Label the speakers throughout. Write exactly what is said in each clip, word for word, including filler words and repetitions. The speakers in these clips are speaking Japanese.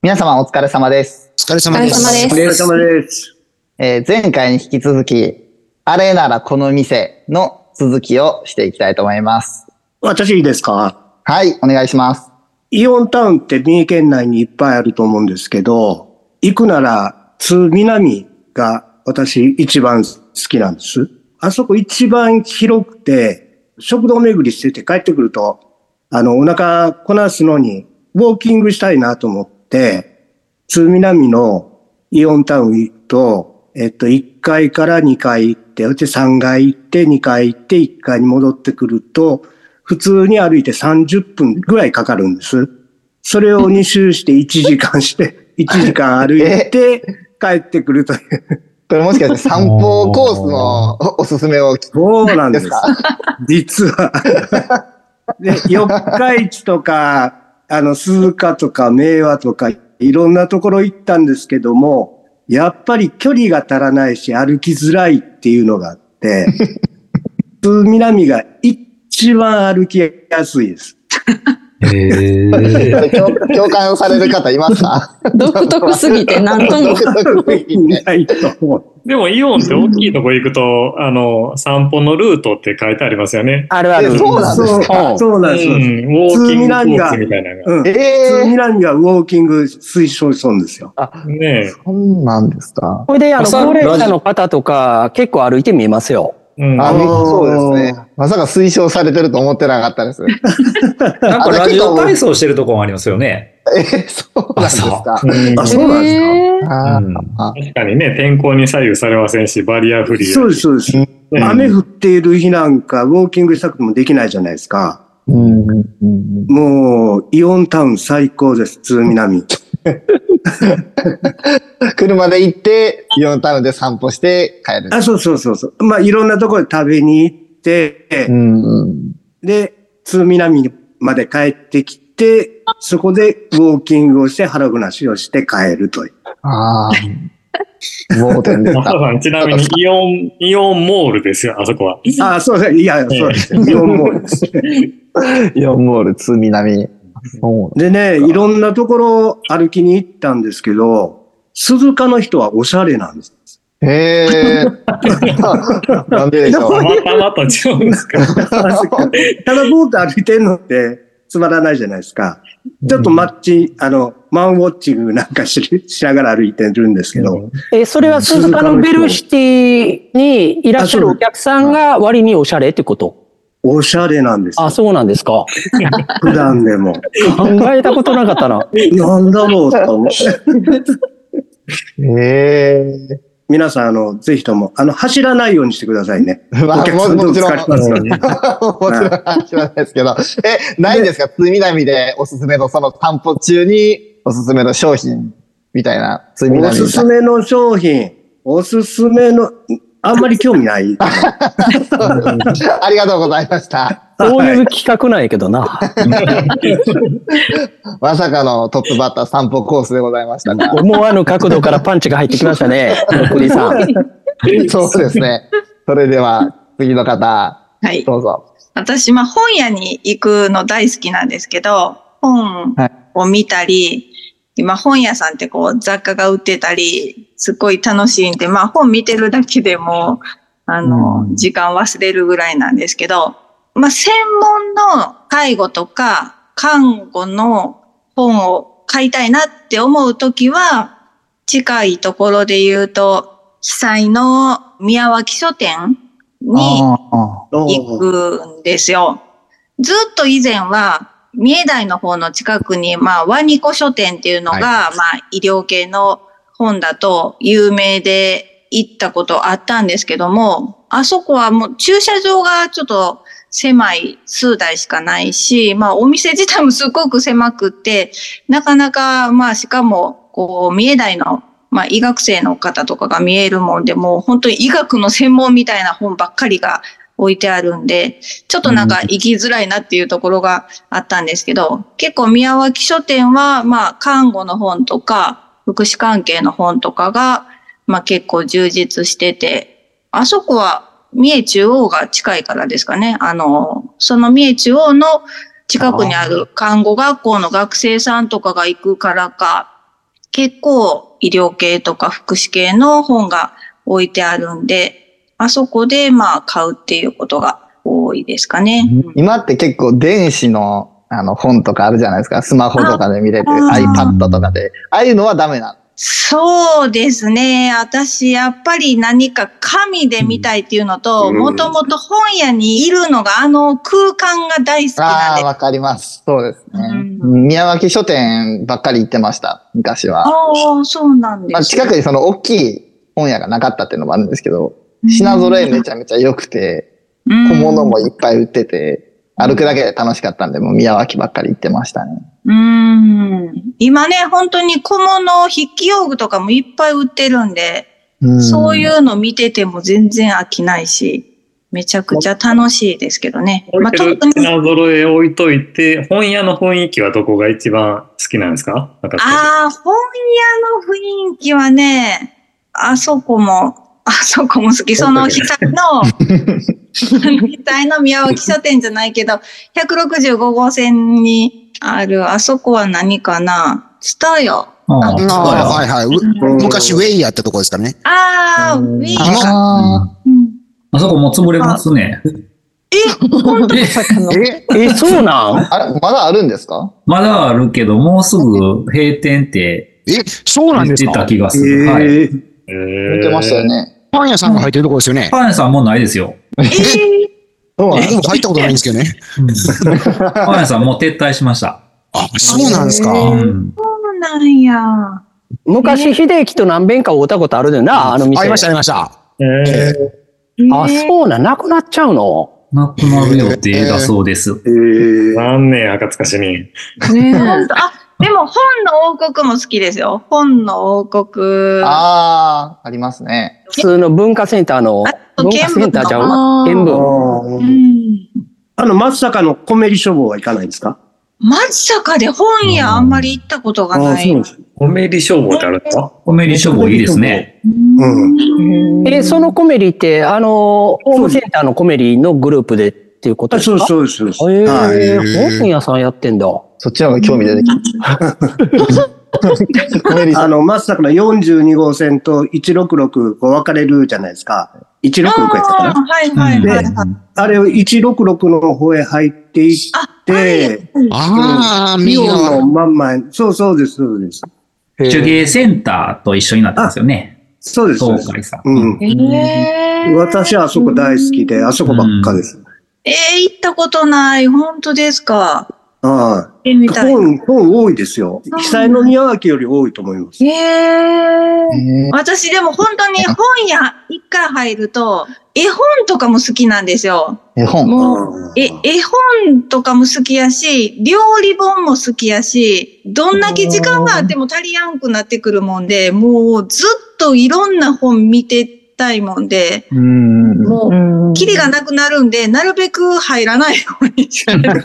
Speaker 1: 皆様お疲れ様です。
Speaker 2: お疲れ様です。
Speaker 3: お疲れ様です。
Speaker 1: えー、前回に引き続き、あれならこの店の続きをしていきたいと思います。
Speaker 3: 私いいですか？
Speaker 1: はい、お願いします。
Speaker 3: イオンタウンって三重県内にいっぱいあると思うんですけど、行くなら津南が私一番好きなんです。あそこ一番広くて、食堂巡りしてて帰ってくると、あの、お腹こなすのにウォーキングしたいなと思って、津南のイオンタウン行くと、えっと、いっかいからにかい行って、うちさんかい行って、にかい行って、いっかいに戻ってくると、普通に歩いてさんじゅっぷんぐらいかかるんです。それをに周していちじかんして、いちじかん歩いて帰ってくるという。
Speaker 1: これもしかして散歩コースのおすすめを
Speaker 3: そうなんですか？実は。で、四日市とか、あの、鈴鹿とか明和とか、いろんなところ行ったんですけども、やっぱり距離が足らないし、歩きづらいっていうのがあって、津南が一番歩きやすいです。
Speaker 1: へー共, 共感される方いますか？
Speaker 4: 独特すぎて何とも
Speaker 3: 独特すぎてないと思う。
Speaker 5: でもイオンって大きいとこ行くと、あの、散歩のルートって書いてありますよね。
Speaker 3: あるある。
Speaker 1: そうなんですか？
Speaker 3: そうなんです。
Speaker 5: うん、ウォーキングコースみたいなのが。
Speaker 3: うん。えー、津南がウォーキング推奨するんですよ。
Speaker 1: あ、ねえ。そうなんですか？
Speaker 2: これで、あの、高齢者の方とか結構歩いて見えますよ。
Speaker 1: うん、あ、そうですね。まさか推奨されてると思ってなかったです。
Speaker 6: なんかラジオ体操してるとこもありますよね。
Speaker 1: えー、そうなんですか？
Speaker 3: あ、そうなんですか？
Speaker 1: あ、
Speaker 5: うん、確かにね、天候に左右されませんし、バリアフリー。
Speaker 3: そうです、そうです。うん、雨降っている日なんか、ウォーキングしたくてもできないじゃないですか。うん、もう、イオンタウン最高です、津南。
Speaker 1: 車で行って、イオンタウンで散歩して帰る。
Speaker 3: あ、そうそうそうそう。まあ、いろんなところで食べに行って、うん、で、津南まで帰ってきて、そこでウォーキングをして腹ごなしをして帰るという。
Speaker 1: ああ。モーテンですか？
Speaker 5: ちなみにイオン、イオンモールですよ、あそこは。
Speaker 3: ああ、そうです。いや、そうです。イオンモールです。
Speaker 1: イオンモール、津南。
Speaker 3: でね、いろんなところ歩きに行ったんですけど、鈴鹿の人はおしゃれなんです。
Speaker 1: へえ。なんででしょう。
Speaker 5: たまたまと違うんですか？
Speaker 3: ただぼーっと歩いてるのってつまらないじゃないですか。ちょっとマッチ、あの、マンウォッチングなんか し, しながら歩いてるんですけど。
Speaker 2: え、それは鈴鹿のベルシティにいらっしゃるお客さんが割におしゃれってこと？
Speaker 3: おしゃれなんです。
Speaker 2: あ、そうなんですか。
Speaker 3: 普段でも。
Speaker 2: 考えたことなかったな。
Speaker 3: なんだろうと思って。
Speaker 1: へえ。
Speaker 3: 皆さん、あの、ぜひとも、あの、走らないようにしてくださいね。
Speaker 1: まあ、
Speaker 3: お客さん
Speaker 1: もちろん。
Speaker 3: 使いますので。
Speaker 1: もちろん走らないですけど。え、ないんですか？津南でおすすめの、その散歩中におすすめの商品みたいな。津南
Speaker 3: おすすめの商品。おすすめの、あんまり興味ない。
Speaker 1: ありがとうございました。
Speaker 2: そういう企画なんやけどな。
Speaker 1: まさかのトップバッター散歩コースでございましたが。
Speaker 2: 思わぬ角度からパンチが入ってきましたね。クリさん。
Speaker 1: そうですね。それでは次の方、はい、どうぞ。
Speaker 7: 私、まあ本屋に行くの大好きなんですけど、本を見たり、はい、今本屋さんってこう雑貨が売ってたり、すっごい楽しいんで、まあ本見てるだけでも、あの、うん、時間忘れるぐらいなんですけど、まあ専門の介護とか看護の本を買いたいなって思うときは、近いところで言うと、被災の宮脇書店に行くんですよ。ずっと以前は、三重台の方の近くに、まあ、ワニコ書店っていうのが、はい、まあ、医療系の本だと有名で行ったことあったんですけども、あそこはもう駐車場がちょっと狭い数台しかないし、まあ、お店自体もすごく狭くって、なかなか、まあ、しかも、こう、三重台の、まあ、医学生の方とかが見えるもんで、もう本当に医学の専門みたいな本ばっかりが置いてあるんで、ちょっとなんか行きづらいなっていうところがあったんですけど、結構宮脇書店は、まあ、看護の本とか、福祉関係の本とかが、まあ結構充実してて、あそこは三重中央が近いからですかね。あの、その三重中央の近くにある看護学校の学生さんとかが行くからか、 結構医療系とか福祉系の本が置いてあるんで、あそこでまあ買うっていうことが多いですかね。
Speaker 1: 今って結構電子のあの本とかあるじゃないですか。スマホとかで見れて、iPad とかで。ああいうのはダメなの？
Speaker 7: そうですね。私、やっぱり何か紙で見たいっていうのと、もともと本屋にいるのがあの空間が大好きなんで。
Speaker 1: ああ、わかります。そうですね。うん、宮脇書店ばっかり行ってました、昔は。
Speaker 7: ああ、そうなんです、ね。
Speaker 1: まあ、近くにその大きい本屋がなかったっていうのもあるんですけど、品揃えめちゃめちゃ良くて、小物もいっぱい売ってて、歩くだけで楽しかったんで、もう宮脇ばっかり行ってましたね。
Speaker 7: うーん。今ね、本当に小物、筆記用具とかもいっぱい売ってるんで、うんそういうの見てても全然飽きないし、めちゃくちゃ楽しいですけどね。
Speaker 5: まあ、特に品揃え置いといて、本屋の雰囲気はどこが一番好きなんですか？あ
Speaker 7: あ、本屋の雰囲気はね、あそこも、あそこも好き。その額の、額の宮脇書店じゃないけど、ひゃくろくじゅうごごう線にある、あそこは何かな？ツタヤ。
Speaker 8: ああ、はいはい。昔ウェイヤーってとこですかね。
Speaker 7: ああ、ウェイヤー。
Speaker 6: ああそこもう潰れますね。
Speaker 7: え、本当
Speaker 2: ですか？え、え、そうなん
Speaker 1: あれ、まだあるんですか？
Speaker 6: まだあるけど、もうすぐ閉店って、
Speaker 8: え、そうなんですか？
Speaker 6: 言ってた気がする。はい。
Speaker 1: えー、言ってましたよね。
Speaker 8: パン屋さんが入ってるとこですよね。
Speaker 6: パン屋さんもうないですよ。
Speaker 7: えー、
Speaker 1: そう
Speaker 8: え、でも入ったことないんですけどね。
Speaker 6: パン屋さんもう撤退しました。
Speaker 8: あ、そうなんですか。
Speaker 6: うん、
Speaker 7: そうなんや。
Speaker 2: 昔、秀樹と何遍か会ったことあるよな、あの店。
Speaker 8: ありました、ありました。
Speaker 5: え
Speaker 2: ー、あ、そうな、なくなっちゃうの？
Speaker 6: なくなる予定だそうです。え
Speaker 5: ー、残念、赤塚市に。
Speaker 7: ね本当あ、でも本の王国も好きですよ。本の王国。
Speaker 1: ああ、ありますね。
Speaker 2: 普通の文化センターの、文化センターちゃう？原文。
Speaker 3: うん、あの、松坂のコメリ書房は行かないんですか？
Speaker 7: 松坂で本屋あんまり行ったことがない。
Speaker 5: コメリ書房ってあるんですか？
Speaker 6: コメリ書房いいですね。
Speaker 2: うん、え、そのコメリって、あの、ホームセンターのコメリのグループでっていうことですか？
Speaker 3: そうそうです。
Speaker 2: えー、本屋さんやってんだ。
Speaker 1: そっちの方が興味出てきた。
Speaker 3: あの、松坂のよんじゅうにごう線といちろくろくこう分かれるじゃないですか。いちろくろくやったかな。
Speaker 7: はいはいはい、はい。
Speaker 3: あれをいちろくろくの方へ入っていって、
Speaker 8: ああ、
Speaker 3: ミオのまんま、そうそうです、そうです。
Speaker 6: 手芸センターと一緒になってますよね。
Speaker 3: そうです。
Speaker 6: 東海さん。
Speaker 3: うん。えー、私はあそこ大好きで、あそこばっかです。うん、
Speaker 7: えー、行ったことない。本当ですか？
Speaker 3: ああ。本、本多いですよ。被災の宮脇より多いと思います。
Speaker 7: へえー。私でも本当に本屋一回入ると、絵本とかも好きなんですよ。
Speaker 1: 絵本
Speaker 7: もう、え、絵本とかも好きやし、料理本も好きやし、どんだけ時間があっても足りやんくなってくるもんで、もうずっといろんな本見てたいもんで、うんもう、キリがなくなるんで、なるべく入らないようにしてる。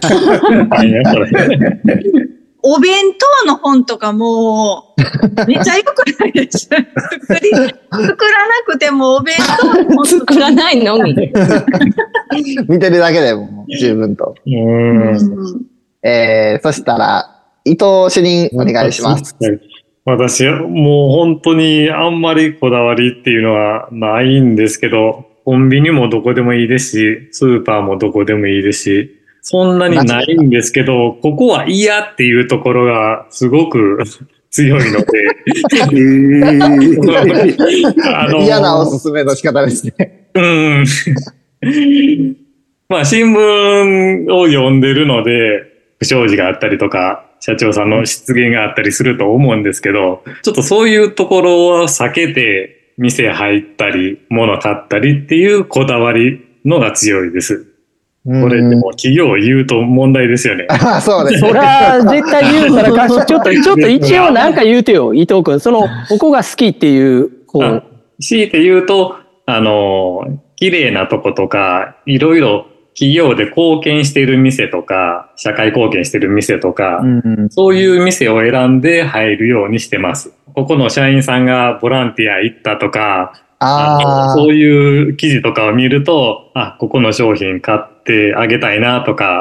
Speaker 7: お弁当の本とかも、めっちゃ良くないです。作り、作らなくてもお弁当の本
Speaker 4: 作らないのみ。
Speaker 1: 見てるだけでも十分と。うんえー、そしたら、伊藤主任お願いします。
Speaker 5: 私、もう本当にあんまりこだわりっていうのはないんですけど、コンビニもどこでもいいですし、スーパーもどこでもいいですし、そんなにないんですけど、ここは嫌っていうところがすごく強いので。
Speaker 1: あの嫌なおすすめの仕方ですね。
Speaker 5: うん。まあ、新聞を読んでるので、不祥事があったりとか、社長さんの失言があったりすると思うんですけど、ちょっとそういうところを避けて、店入ったり、物買ったりっていうこだわりのが強いです。これでも企業を言うと問題ですよね。
Speaker 1: ああ、そうです。
Speaker 2: そりゃ絶対言うたらかし、ちょっと、ちょっと一応なんか言うてよ、伊藤君。その、ここが好きっていう、こう。
Speaker 5: 強いて言うと、あの、綺麗なとことか、いろいろ企業で貢献している店とか、社会貢献している店とか、うん、そういう店を選んで入るようにしてます。ここの社員さんがボランティア行ったとか、あそういう記事とかを見ると、あ、ここの商品買ってあげたいなとか、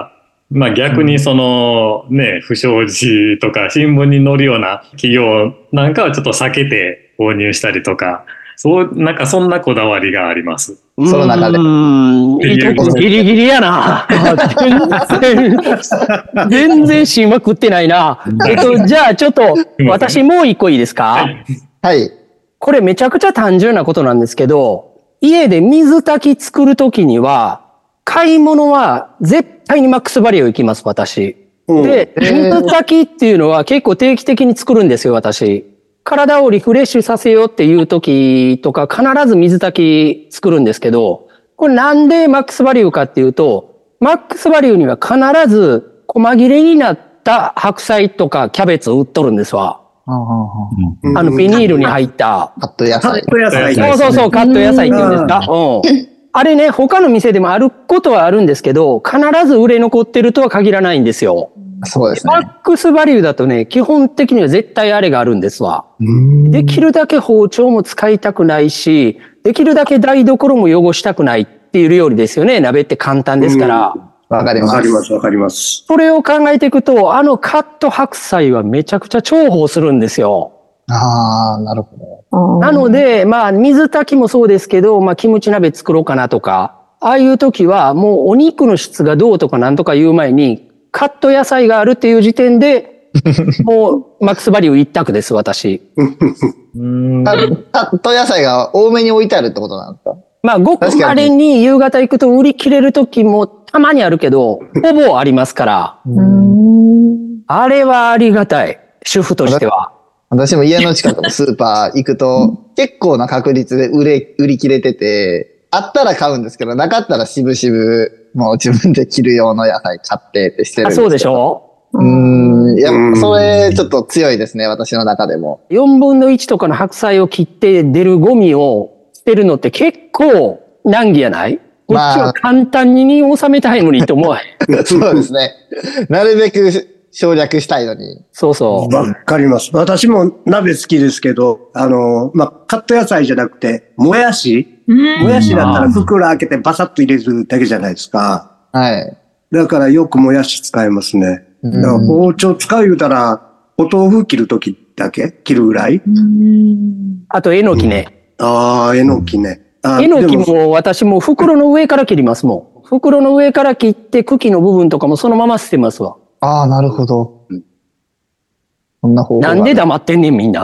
Speaker 5: まあ逆にそのね、不祥事とか新聞に載るような企業なんかはちょっと避けて購入したりとか、そう、なんかそんなこだわりがあります。
Speaker 1: その中で。
Speaker 2: うーん。伊藤君ギリギリやな。全然、全然しまくってないな。えっと、じゃあちょっと、私もう一個いいですか？
Speaker 5: はい。
Speaker 1: はい。
Speaker 2: これめちゃくちゃ単純なことなんですけど、家で水炊き作るときには、買い物は絶対にマックスバリュー行きます、私。で、水炊きっていうのは結構定期的に作るんですよ、私。体をリフレッシュさせようっていう時とか、必ず水炊き作るんですけど、これなんでマックスバリューかっていうと、マックスバリューには必ず細切れになった白菜とかキャベツを売っとるんですわ。あのビニールに入った。
Speaker 1: カット野菜。
Speaker 3: カット野菜。
Speaker 2: そうそうそう、カット野菜って言うんですか。うん。あれね、他の店でもあることはあるんですけど、必ず売れ残ってるとは限らないんですよ。
Speaker 1: そうですね。
Speaker 2: マックスバリューだとね、基本的には絶対あれがあるんですわ。できるだけ包丁も使いたくないし、できるだけ台所も汚したくないっていう料理ですよね。鍋って簡単ですから。
Speaker 1: わかります。
Speaker 3: わかります、わかります。
Speaker 2: それを考えていくと、あのカット白菜はめちゃくちゃ重宝するんですよ。
Speaker 1: ああ、なるほど。
Speaker 2: なので、まあ、水炊きもそうですけど、まあ、キムチ鍋作ろうかなとか、ああいう時はもうお肉の質がどうとかなんとか言う前に、カット野菜があるっていう時点で、もうマックスバリュー一択です、私。
Speaker 1: カット野菜が多めに置いてあるってことなんですか？
Speaker 2: まあ、ごく稀に夕方行くと売り切れる時もたまにあるけど、ほぼありますから。あれはありがたい。主婦としては。
Speaker 1: 私も家の近くのスーパー行くと、結構な確率で売れ、売り切れてて、あったら買うんですけど、なかったらしぶしぶ、もう自分で切る用の野菜買ってってしてるんですけど。
Speaker 2: あ、そうでしょ？
Speaker 1: うーん。いや、それちょっと強いですね、私の中でも。
Speaker 2: よんぶんのいちとかの白菜を切って出るゴミを捨てるのって結構難儀やない？こっちは簡単に収めたいのにと思わへん。
Speaker 1: そうですね。なるべく省略したいのに。
Speaker 2: そうそう。
Speaker 3: わかります。私も鍋好きですけど、あの、まあ、カット野菜じゃなくて、もやしもやしだったら袋開けてバサッと入れるだけじゃないですか。
Speaker 1: はい。
Speaker 3: だからよくもやし使いますね。だから包丁使う言うたら、お豆腐切るときだけ切るぐらい。
Speaker 2: あと、えのきね。
Speaker 3: うん、ああ、えのきね。
Speaker 2: えのきも私も袋の上から切りますもん。袋の上から切って茎の部分とかもそのまま捨てますわ。
Speaker 1: ああ、なるほど。そんな方法。
Speaker 2: なんで黙ってんねん、みんな。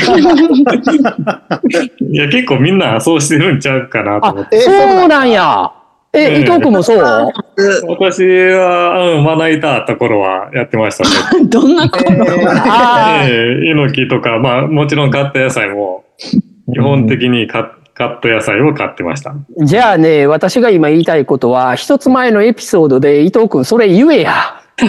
Speaker 5: いや、結構みんなそうしてるんちゃうかなと思って。
Speaker 2: そうなんや。え、伊藤君もそう？
Speaker 5: 私は、うん、まな板あった頃はやってましたね。
Speaker 4: どんなこと？
Speaker 5: ええ、えのきとか、まあ、もちろんカット野菜も、基本的にカッカット野菜を買ってました。
Speaker 2: じゃあね、私が今言いたいことは、一つ前のエピソードで伊藤君それ言えや。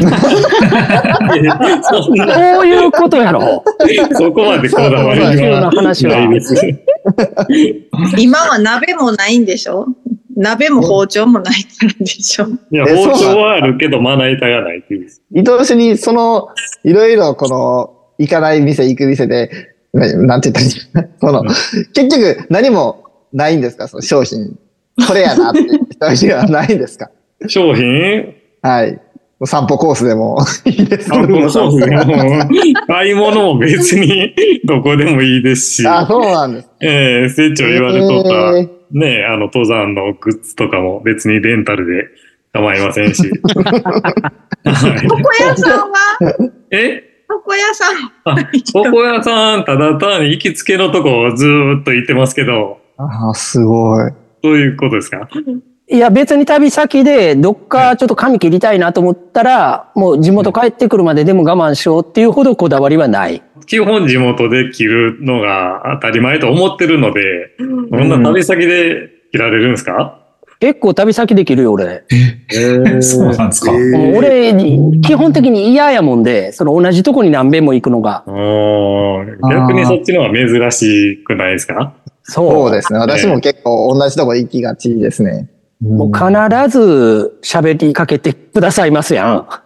Speaker 2: そういうことやろ。
Speaker 5: そこまでこだわりはないです。
Speaker 7: 今は鍋もないんでしょ？鍋も包丁もないからでしょ？
Speaker 5: いや、包丁はあるけど、まな板がないっていう。
Speaker 1: 伊藤氏に、その、いろいろこの、行かない店、行く店で、なんて言ったらいいその、結局何もないんですか？その商品。これやなって商品はないんですか？
Speaker 5: 商品？
Speaker 1: はい。散歩コースでもいいですけど。散歩コースで
Speaker 5: も。買い物も別にどこでもいいですし。
Speaker 1: あ、そうなんです。
Speaker 5: ええー、成長言われとった、えー、ね、あの、登山のグッズとかも別にレンタルで構いませんし。
Speaker 7: 床屋さんは
Speaker 5: え
Speaker 7: 床屋さん。
Speaker 5: あ、床屋さん、ただ単に行きつけのとこをずーっと行ってますけど。
Speaker 1: ああ、すごい。
Speaker 5: どういうことですか？
Speaker 2: いや、別に旅先でどっかちょっと髪切りたいなと思ったら、もう地元帰ってくるまででも我慢しようっていうほどこだわりはない。
Speaker 5: 基本地元で切るのが当たり前と思ってるので、そんな旅先で切られるんですか？
Speaker 2: 結構旅先で切るよ、俺。
Speaker 6: えー、そうなんですか。
Speaker 2: 俺、基本的に嫌やもんで、その同じとこに何遍も行くのが。
Speaker 5: 逆にそっちの方が珍しくないですか？
Speaker 1: そうですね。私も結構同じとこ行きがちですね。
Speaker 2: もう必ず喋りかけてくださいますやん。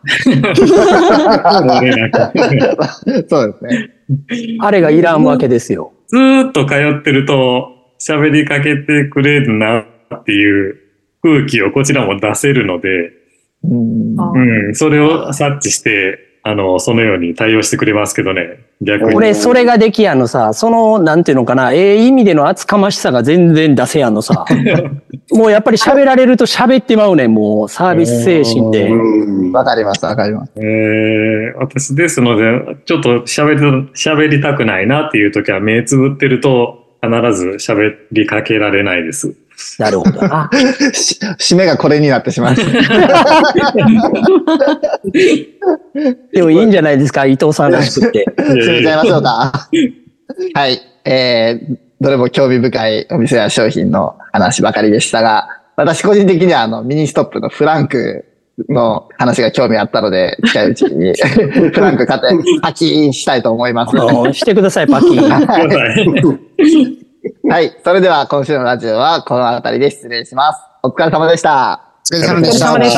Speaker 1: そうですね。
Speaker 2: あれがいらんわけですよ。
Speaker 5: ずーっと通ってると喋りかけてくれるなっていう空気をこちらも出せるので、
Speaker 1: うん。
Speaker 5: うん。それを察知して、あの、そのように対応してくれますけどね。逆に。
Speaker 2: 俺、それができやんのさ、その、なんていうのかな、ええ意味での厚かましさが全然出せやんのさ。もうやっぱり喋られると喋ってまうねん、もう、サービス精神で。
Speaker 1: わかります、わかります。
Speaker 5: えー、私ですので、ちょっと喋り、喋りたくないなっていう時は目つぶってると、必ず喋りかけられないです。
Speaker 2: なるほどな。
Speaker 1: 締めがこれになってしまう。
Speaker 2: でもいいんじゃないですか、伊藤さんらしくて。
Speaker 1: 締めちゃいましょうか。はい。えー、どれも興味深いお店や商品の話ばかりでしたが、私個人的にはあのミニストップのフランクの話が興味あったので、近いうちにフランク買ってパキーンしたいと思います。
Speaker 2: してください、パキーン。
Speaker 1: はい。それでは今週のラジオはこの辺りで失礼します。お疲れ様でした。
Speaker 8: お疲れ様でした。
Speaker 2: お疲れ様でした。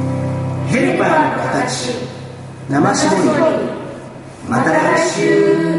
Speaker 9: ヘルパーの形生絞りまた来週。